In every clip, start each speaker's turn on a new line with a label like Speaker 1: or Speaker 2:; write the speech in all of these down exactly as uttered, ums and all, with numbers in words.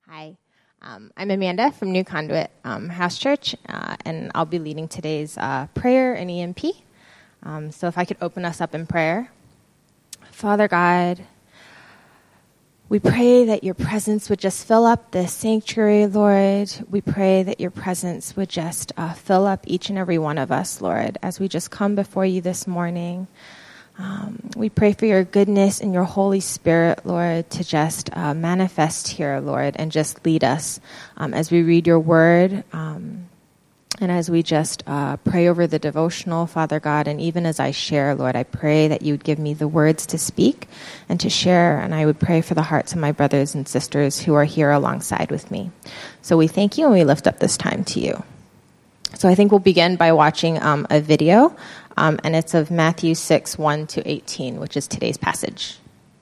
Speaker 1: Hi, um, I'm Amanda from New Conduit um, House Church, uh, and I'll be leading today's uh, prayer and E M P. Um, so if I could open us up in prayer. Father God, we pray that your presence would just fill up this sanctuary, Lord. We pray that your presence would just uh, fill up each and every one of us, Lord, as we just come before you this morning. Um, we pray for your goodness and your Holy Spirit, Lord, to just uh, manifest here, Lord, and just lead us um, as we read your word um, and as we just uh, pray over the devotional, Father God. And even as I share, Lord, I pray that you would give me the words to speak and to share. And I would pray for the hearts of my brothers and sisters who are here alongside with me. So we thank you and we lift up this time to you. So I think we'll begin by watching um, a video. Um, and it's of Matthew six, one to eighteen, which is today's passage.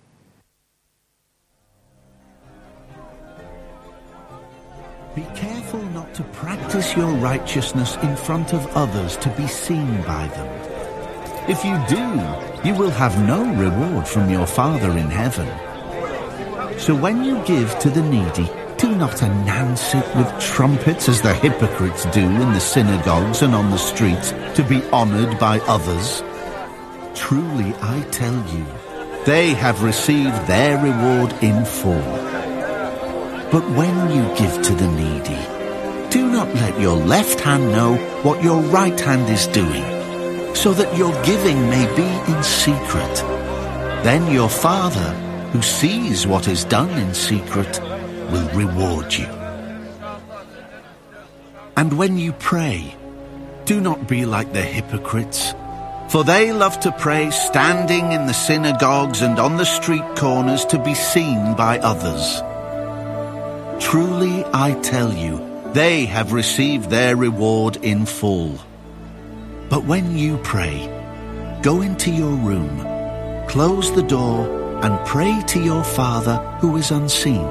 Speaker 2: Be careful not to practice your righteousness in front of others to be seen by them. If you do, you will have no reward from your Father in heaven. So when you give to the needy, do not announce it with trumpets as the hypocrites do in the synagogues and on the streets to be honored by others. Truly, I tell you, they have received their reward in full. But when you give to the needy, do not let your left hand know what your right hand is doing, so that your giving may be in secret. Then your Father, who sees what is done in secret, will reward you. And when you pray, do not be like the hypocrites, for they love to pray standing in the synagogues and on the street corners to be seen by others. Truly, I tell you, they have received their reward in full. But when you pray, go into your room, close the door, and pray to your Father who is unseen.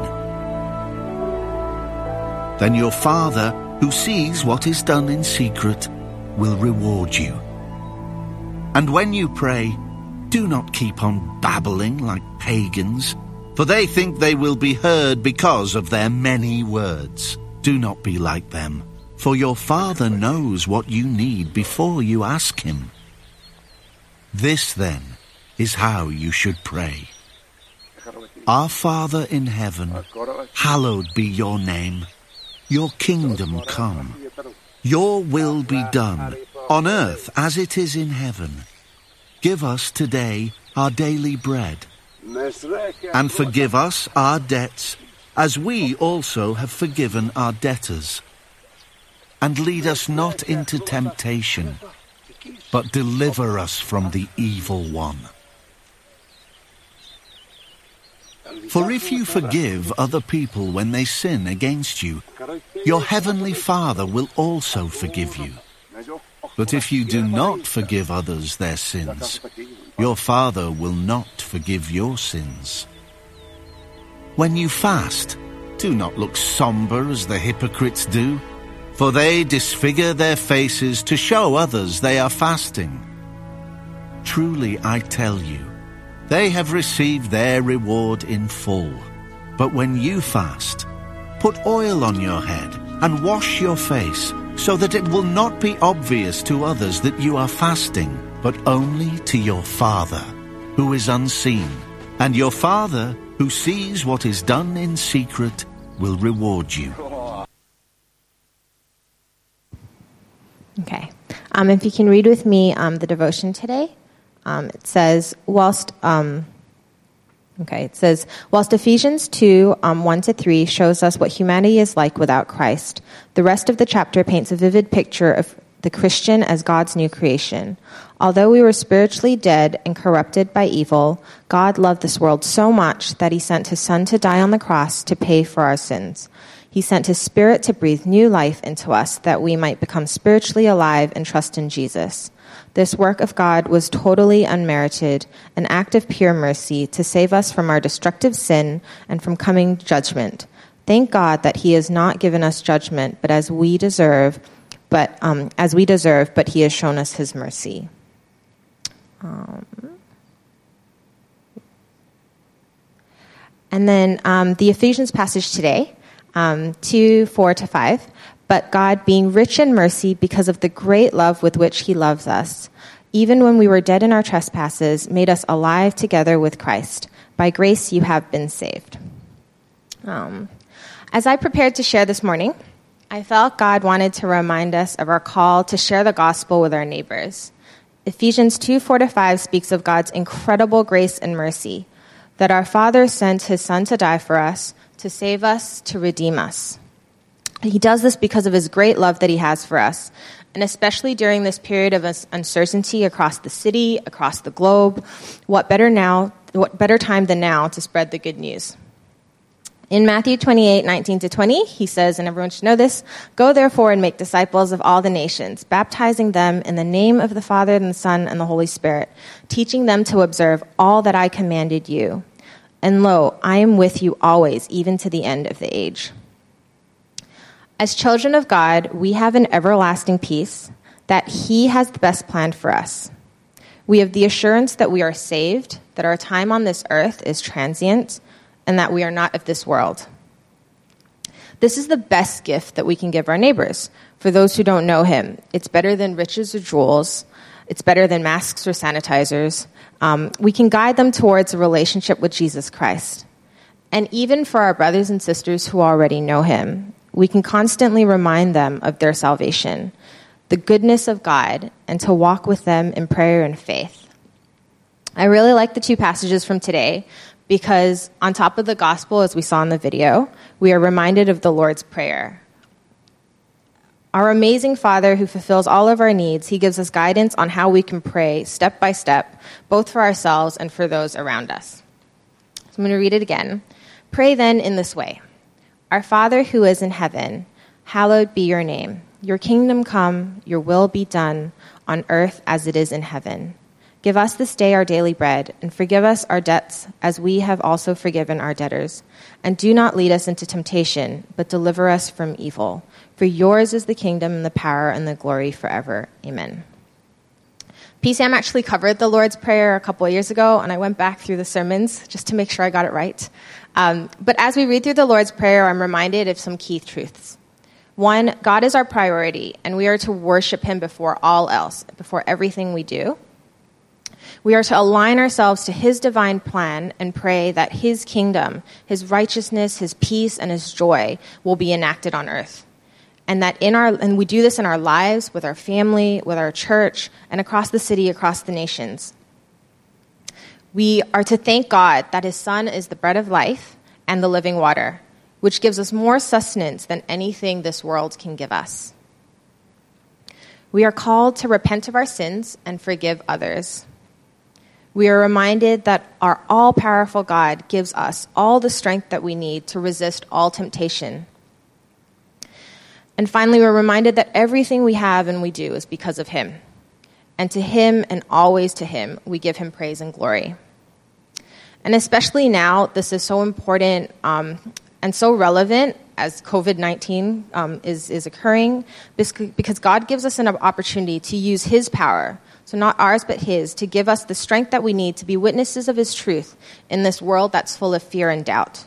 Speaker 2: Then your Father, who sees what is done in secret, will reward you. And when you pray, do not keep on babbling like pagans, for they think they will be heard because of their many words. Do not be like them, for your Father knows what you need before you ask him. This, then, is how you should pray. Our Father in heaven, hallowed be your name. Your kingdom come. Your will be done, on earth as it is in heaven. Give us today our daily bread. And forgive us our debts, as we also have forgiven our debtors. And lead us not into temptation, but deliver us from the evil one. For if you forgive other people when they sin against you, your heavenly Father will also forgive you. But if you do not forgive others their sins, your Father will not forgive your sins. When you fast, do not look somber as the hypocrites do, for they disfigure their faces to show others they are fasting. Truly, I tell you, they have received their reward in full. But when you fast, put oil on your head and wash your face, so that it will not be obvious to others that you are fasting, but only to your Father, who is unseen. And your Father, who sees what is done in secret, will reward you.
Speaker 1: Okay. Um, if you can read with me um, the devotion today. Um, it says, whilst, um, okay, it says, whilst Ephesians two, um, one to three shows us what humanity is like without Christ, the rest of the chapter paints a vivid picture of the Christian as God's new creation. Although we were spiritually dead and corrupted by evil, God loved this world so much that he sent his Son to die on the cross to pay for our sins. He sent his Spirit to breathe new life into us that we might become spiritually alive and trust in Jesus. This work of God was totally unmerited, an act of pure mercy to save us from our destructive sin and from coming judgment. Thank God that he has not given us judgment, but as we deserve, but um, as we deserve, but he has shown us his mercy. Um, and then um, the Ephesians passage today um, two, four to five. But God, being rich in mercy because of the great love with which he loves us, even when we were dead in our trespasses, made us alive together with Christ. By grace you have been saved. Um, as I prepared to share this morning, I felt God wanted to remind us of our call to share the gospel with our neighbors. Ephesians two, four to five speaks of God's incredible grace and mercy, that our Father sent his Son to die for us, to save us, to redeem us. He does this because of his great love that he has for us, and especially during this period of uncertainty across the city, across the globe, what better now, what better time than now to spread the good news? In Matthew twenty-eight, nineteen to twenty, he says, and everyone should know this, "Go therefore and make disciples of all the nations, baptizing them in the name of the Father and the Son and the Holy Spirit, teaching them to observe all that I commanded you. And lo, I am with you always, even to the end of the age." As children of God, we have an everlasting peace that he has the best plan for us. We have the assurance that we are saved, that our time on this earth is transient, and that we are not of this world. This is the best gift that we can give our neighbors. For those who don't know him, it's better than riches or jewels. It's better than masks or sanitizers. Um, we can guide them towards a relationship with Jesus Christ. And even for our brothers and sisters who already know him, we can constantly remind them of their salvation, the goodness of God, and to walk with them in prayer and faith. I really like the two passages from today, because on top of the gospel, as we saw in the video, we are reminded of the Lord's Prayer. Our amazing Father who fulfills all of our needs, he gives us guidance on how we can pray step by step, both for ourselves and for those around us. So I'm going to read it again. "Pray then in this way. Our Father who is in heaven, hallowed be your name. Your kingdom come, your will be done on earth as it is in heaven. Give us this day our daily bread, and forgive us our debts as we have also forgiven our debtors. And do not lead us into temptation, but deliver us from evil. For yours is the kingdom and the power and the glory forever. Amen." P SAM actually covered the Lord's Prayer a couple of years ago, and I went back through the sermons just to make sure I got it right. Um, but as we read through the Lord's Prayer, I'm reminded of some key truths. One, God is our priority, and we are to worship him before all else, before everything we do. We are to align ourselves to his divine plan and pray that his kingdom, his righteousness, his peace, and his joy will be enacted on earth. And that in our and we do this in our lives, with our family, with our church, and across the city, across the nations. We are to thank God that his Son is the bread of life and the living water, which gives us more sustenance than anything this world can give us. We are called to repent of our sins and forgive others. We are reminded that our all-powerful God gives us all the strength that we need to resist all temptation. And finally, we're reminded that everything we have and we do is because of him. And to him and always to him, we give him praise and glory. And especially now, this is so important um, and so relevant as covid nineteen um, is, is occurring, because God gives us an opportunity to use his power, so not ours but his, to give us the strength that we need to be witnesses of his truth in this world that's full of fear and doubt.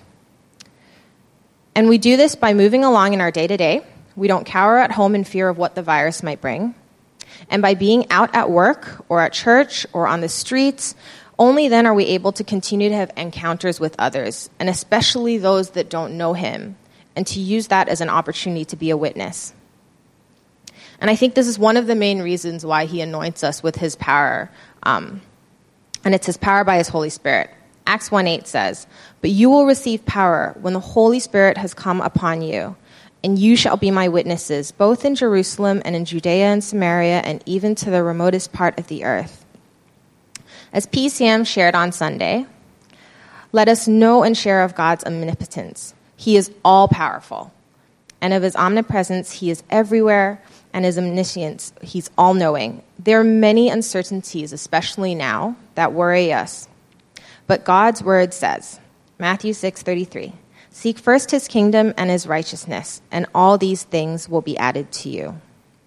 Speaker 1: And we do this by moving along in our day-to-day. We don't cower at home in fear of what the virus might bring. And by being out at work or at church or on the streets, only then are we able to continue to have encounters with others, and especially those that don't know him, and to use that as an opportunity to be a witness. And I think this is one of the main reasons why he anoints us with his power, um, and it's his power by his Holy Spirit. Acts one eight says, "But you will receive power when the Holy Spirit has come upon you, and you shall be my witnesses, both in Jerusalem and in Judea and Samaria and even to the remotest part of the earth." As P SAM shared on Sunday, let us know and share of God's omnipotence. He is all-powerful. And of his omnipresence, he is everywhere, and his omniscience, he's all-knowing. There are many uncertainties, especially now, that worry us. But God's word says, Matthew six thirty-three, "Seek first his kingdom and his righteousness, and all these things will be added to you."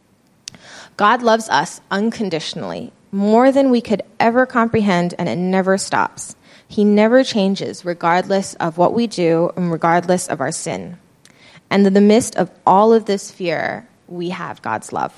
Speaker 1: God loves us unconditionally, more than we could ever comprehend, and it never stops. He never changes, regardless of what we do and regardless of our sin. And in the midst of all of this fear, we have God's love.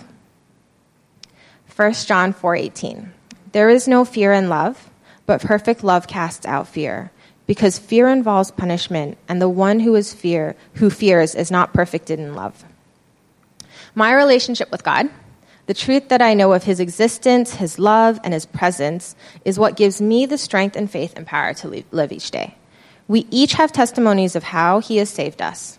Speaker 1: First John four eighteen. There is no fear in love, but perfect love casts out fear, because fear involves punishment, and the one who is fear who fears is not perfected in love. My relationship with God, the truth that I know of his existence, his love, and his presence, is what gives me the strength and faith and power to live each day. We each have testimonies of how he has saved us.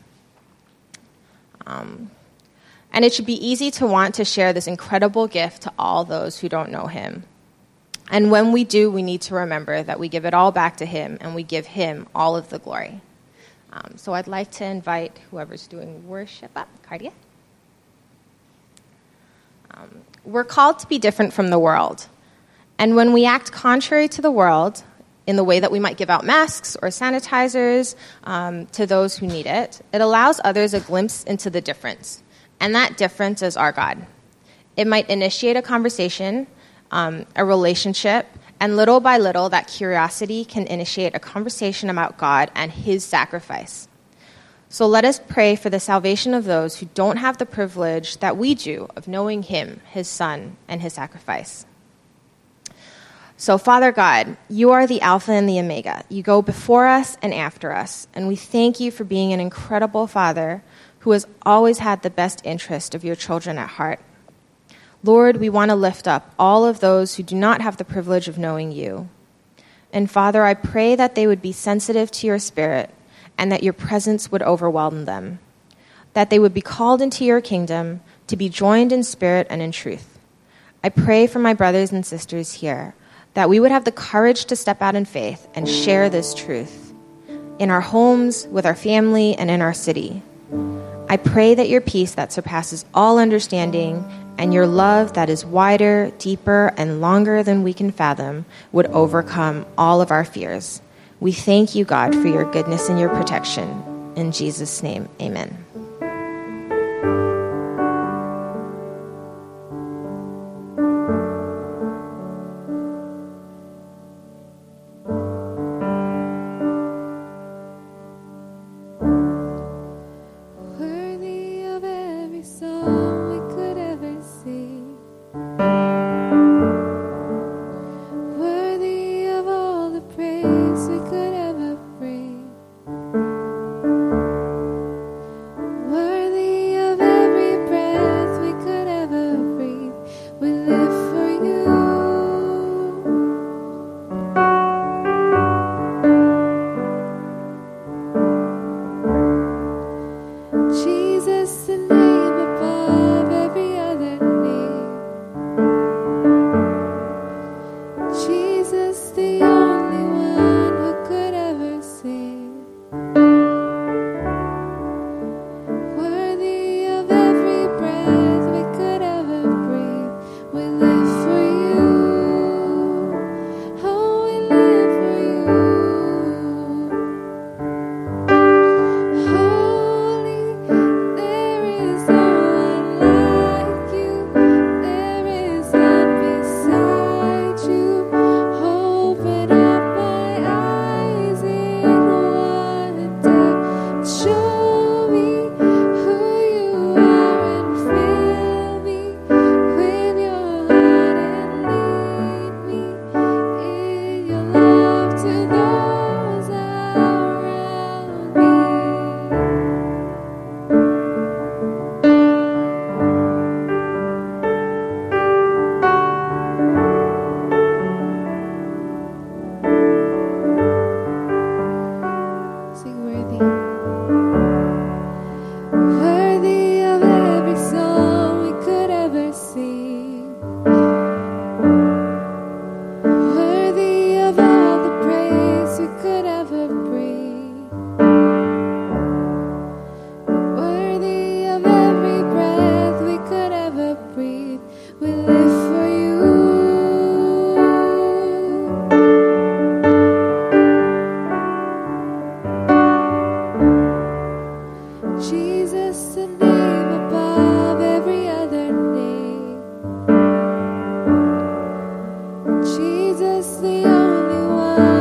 Speaker 1: Um, and it should be easy to want to share this incredible gift to all those who don't know him. And when we do, we need to remember that we give it all back to him, and we give him all of the glory. Um, so I'd like to invite whoever's doing worship up, Cardia. Um, we're called to be different from the world. And when we act contrary to the world, in the way that we might give out masks or sanitizers um, to those who need it, it allows others a glimpse into the difference. And that difference is our God. It might initiate a conversation, um, a relationship, and little by little, that curiosity can initiate a conversation about God and his sacrifice. So let us pray for the salvation of those who don't have the privilege that we do of knowing him, his son, and his sacrifice. So, Father God, you are the Alpha and the Omega. You go before us and after us, and we thank you for being an incredible Father who has always had the best interest of your children at heart. Lord, we want to lift up all of those who do not have the privilege of knowing you. And Father, I pray that they would be sensitive to your Spirit and that your presence would overwhelm them, that they would be called into your kingdom to be joined in spirit and in truth. I pray for my brothers and sisters here, that we would have the courage to step out in faith and share this truth in our homes, with our family, and in our city. I pray that your peace that surpasses all understanding and your love that is wider, deeper, and longer than we can fathom would overcome all of our fears. We thank you, God, for your goodness and your protection. In Jesus' name, amen.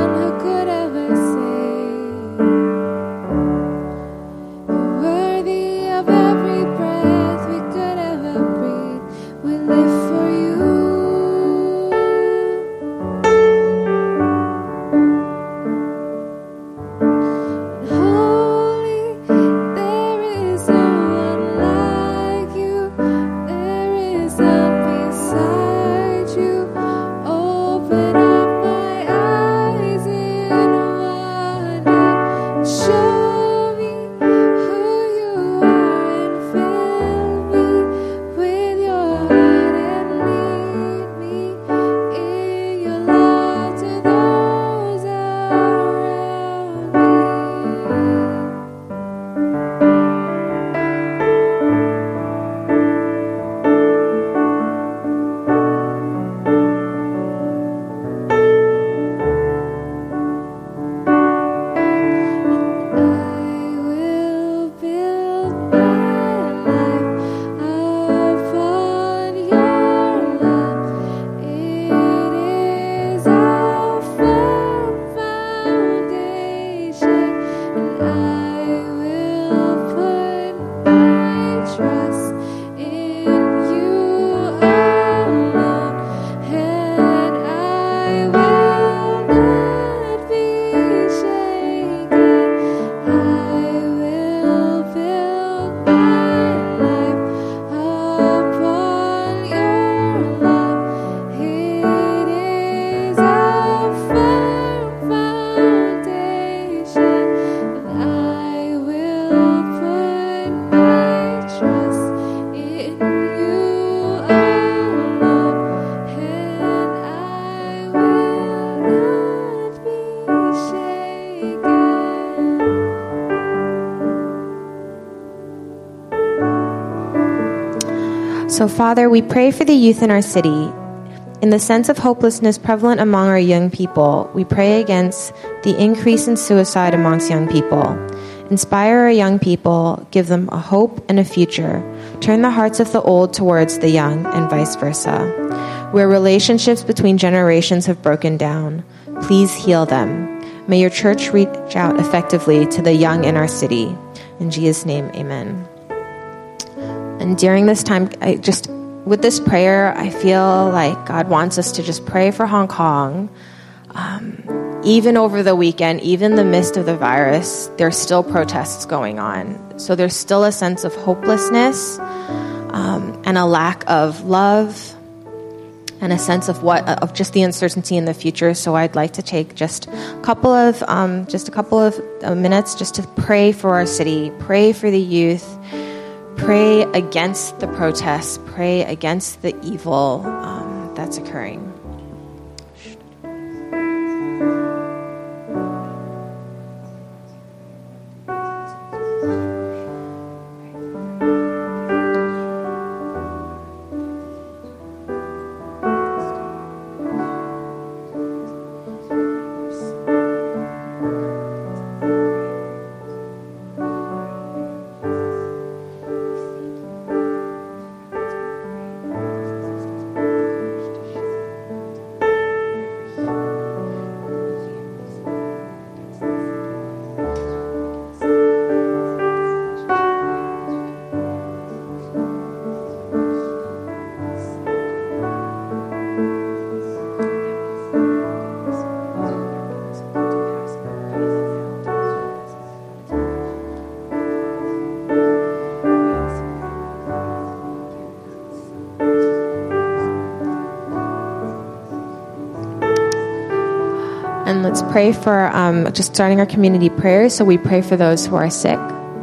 Speaker 3: Worthy
Speaker 1: So, Father, we pray for the youth in our city. In the sense of hopelessness prevalent among our young people, we pray against the increase in suicide amongst young people. Inspire our young people, give them a hope and a future. Turn the hearts of the old towards the young and vice versa. Where relationships between generations have broken down, please heal them. May your church reach out effectively to the young in our city. In Jesus' name, amen. And during this time, I just, with this prayer, I feel like God wants us to just pray for Hong Kong. Um, even over the weekend, even in the midst of the virus, there's still protests going on. So there's still a sense of hopelessness um, and a lack of love and a sense of what of just the uncertainty in the future. So I'd like to take just a couple of um, just a couple of uh, minutes just to pray for our city, pray for the youth. Pray against the protests. Pray against the evil um, that's occurring. And let's pray for um, just starting our community prayers. So we pray for those who are sick.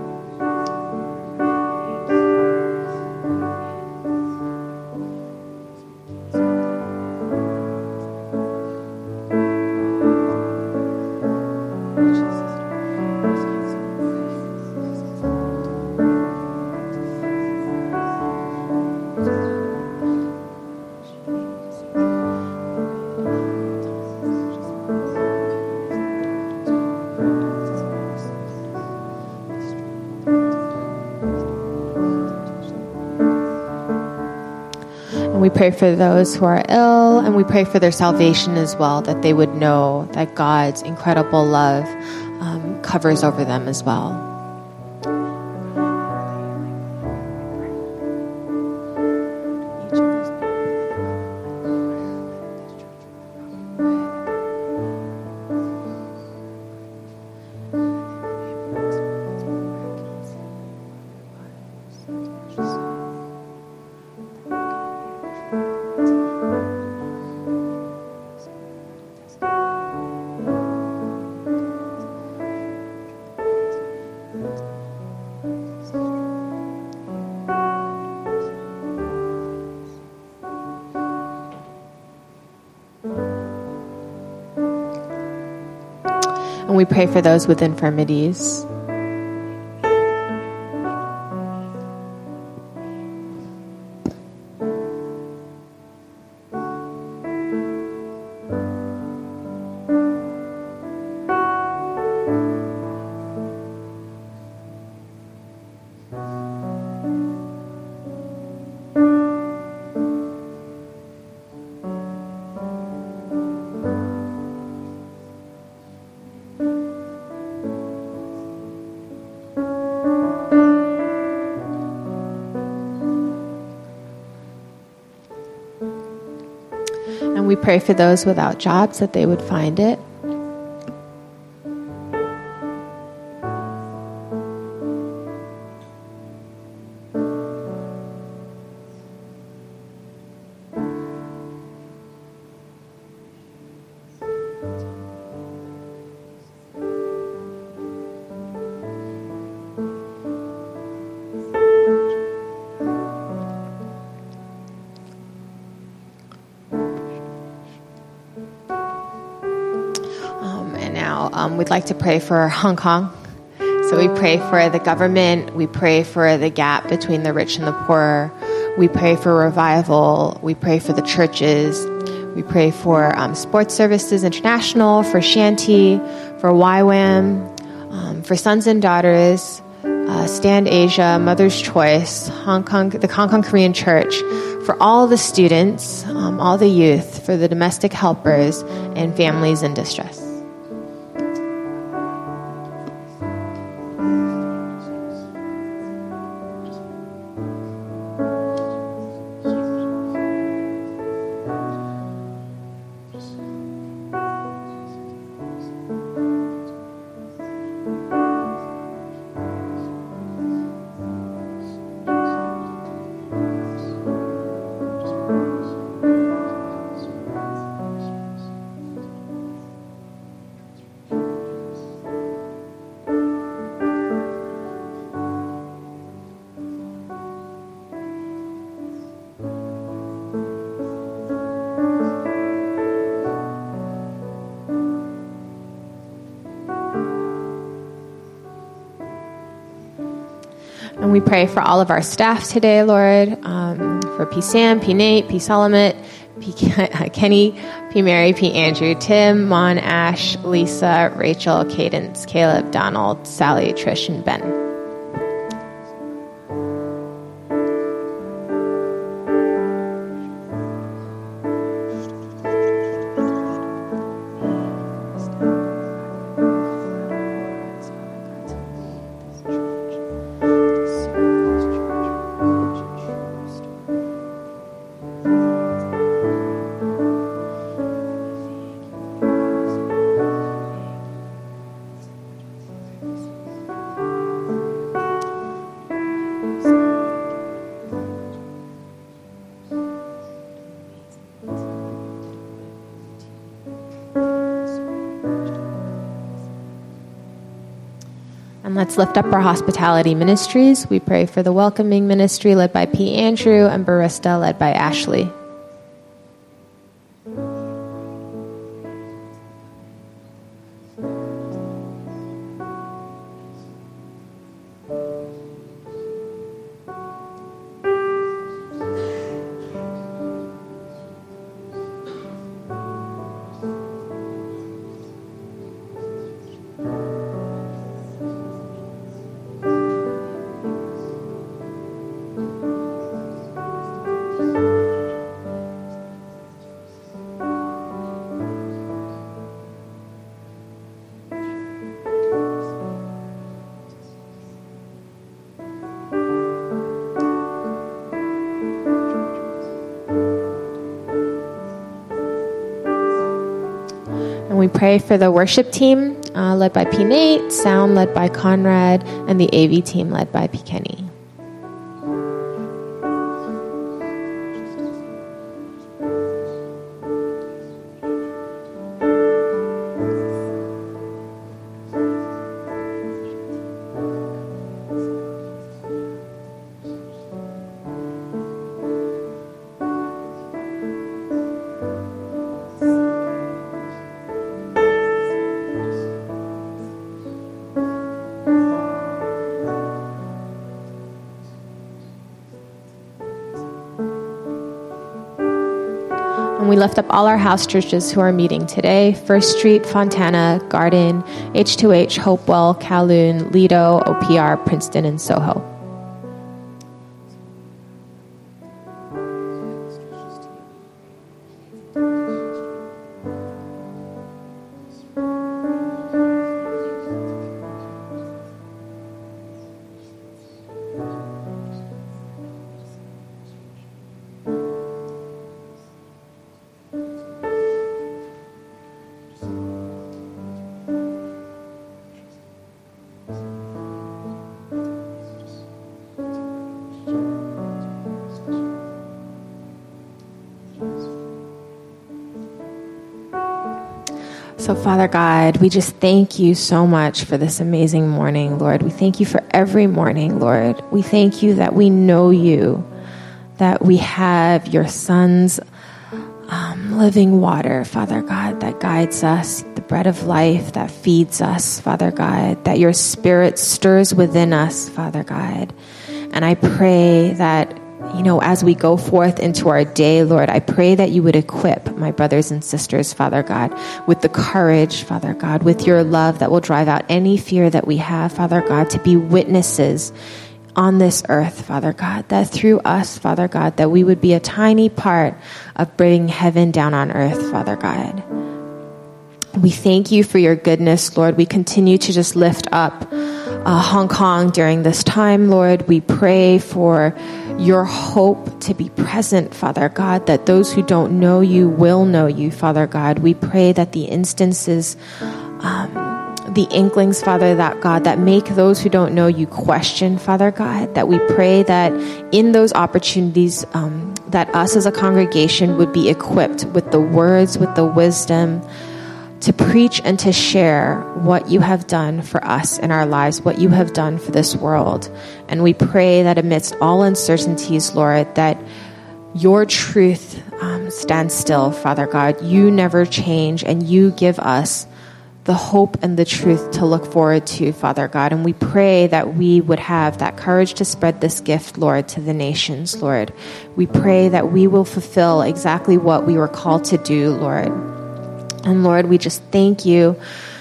Speaker 1: We pray for those who are ill, and we pray for their salvation as well, that they would know that God's incredible love um, covers over them as well. And we pray for those with infirmities. And we pray for those without jobs, that they would find it. Um, we'd like to pray for Hong Kong. So we pray for the government. We pray for the gap between the rich and the poor. We pray for revival. We pray for the churches. We pray for um, Sports Services International, for Shanty, for Y WAM, um, for Sons and Daughters, uh, Stand Asia, Mother's Choice, Hong Kong, the Hong Kong Korean Church, for all the students, um, all the youth, for the domestic helpers and families in distress. And we pray for all of our staff today, Lord, um, for P. Sam, P. Nate, P. Solomon, P. Kenny, P. Mary, P. Andrew, Tim, Mon, Ash, Lisa, Rachel, Cadence, Caleb, Donald, Sally, Trish, and Ben. And let's lift up our hospitality ministries. We pray for the welcoming ministry led by P. Andrew and Barista led by Ashley. We pray for the worship team uh, led by P. Nate, sound led by Conrad, and the A V team led by P. Kenny. And we lift up all our house churches who are meeting today: First Street, Fontana, Garden, H two H, Hopewell, Kowloon, Lido, O P R, Princeton, and Soho. So, Father God, we just thank you so much for this amazing morning, Lord. We thank you for every morning, Lord. We thank you that we know you, that we have your Son's um, living water, Father God, that guides us, the bread of life that feeds us, Father God, that your Spirit stirs within us, Father God. And I pray that you know, as we go forth into our day, Lord, I pray that you would equip my brothers and sisters, Father God, with the courage, Father God, with your love that will drive out any fear that we have, Father God, to be witnesses on this earth, Father God, that through us, Father God, that we would be a tiny part of bringing heaven down on earth, Father God. We thank you for your goodness, Lord. We continue to just lift up uh, Hong Kong during this time, Lord. We pray for your hope to be present, Father God, that those who don't know you will know you, Father God. We pray that the instances, um, the inklings, Father, that God, that make those who don't know you question, Father God, that we pray that in those opportunities, um, that us as a congregation would be equipped with the words, with the wisdom, to preach and to share what you have done for us in our lives, what you have done for this world. And we pray that amidst all uncertainties, Lord, that your truth um, stands still, Father God. You never change, and you give us the hope and the truth to look forward to, Father God. And we pray that we would have that courage to spread this gift, Lord, to the nations, Lord. We pray that we will fulfill exactly what we were called to do, Lord. And Lord, we just thank you.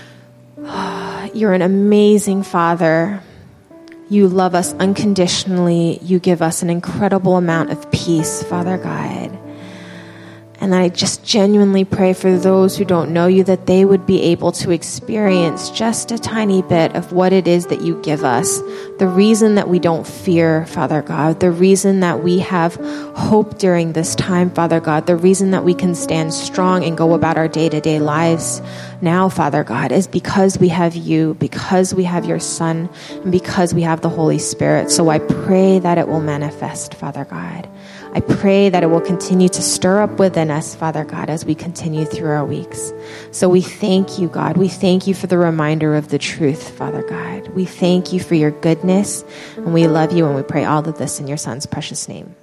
Speaker 1: You're an amazing Father. You love us unconditionally. You give us an incredible amount of peace, Father God. And I just genuinely pray for those who don't know you, that they would be able to experience just a tiny bit of what it is that you give us. The reason that we don't fear, Father God, the reason that we have hope during this time, Father God, the reason that we can stand strong and go about our day-to-day lives now, Father God, is because we have you, because we have your Son, and because we have the Holy Spirit. So I pray that it will manifest, Father God. I pray that it will continue to stir up within us, Father God, as we continue through our weeks. So we thank you, God. We thank you for the reminder of the truth, Father God. We thank you for your goodness, and we love you, and we pray all of this in your Son's precious name.